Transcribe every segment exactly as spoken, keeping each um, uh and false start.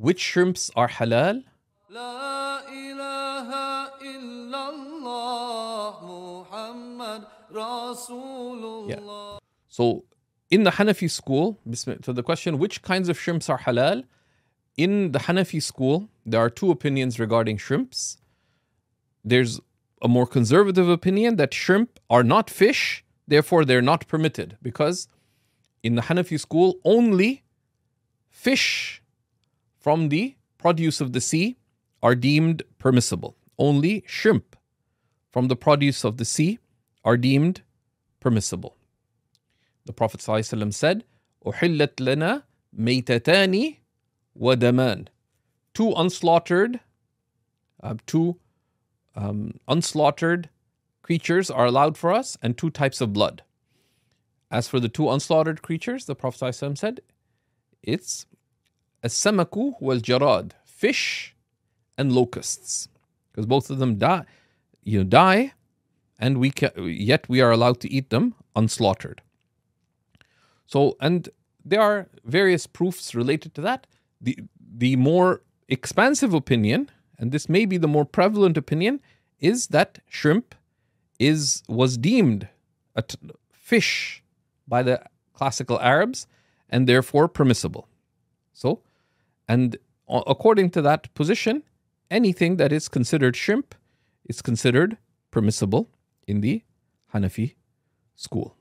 which shrimps are halal? لا إله إلا الله محمد رسول Yeah. الله. So in the Hanafi school, so the question, which kinds of shrimps are halal? In the Hanafi school, there are two opinions regarding shrimps. There's a more conservative opinion that shrimp are not fish, therefore they're not permitted, because in the Hanafi school, only fish from the produce of the sea are deemed permissible. Only shrimp from the produce of the sea are deemed permissible. The Prophet ﷺ said, أُحِلَّتْ لَنَا مَيْتَتَانِ وَدَمَانِ. Two unslaughtered, uh, two um, unslaughtered creatures are allowed for us, and two types of blood. As for the two unslaughtered creatures, the Prophet ﷺ said, it's as-samaku wal-jarad, fish and locusts, because both of them die, you know, die, and we can, yet we are allowed to eat them unslaughtered. So, and there are various proofs related to that. The the more expansive opinion, and this may be the more prevalent opinion, is that shrimp is was deemed a t- fish by the classical Arabs and therefore permissible. So, and according to that position, anything that is considered shrimp is considered permissible in the Hanafi school.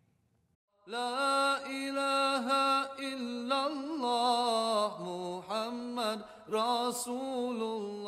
لا إله إلا الله محمد رسول الله.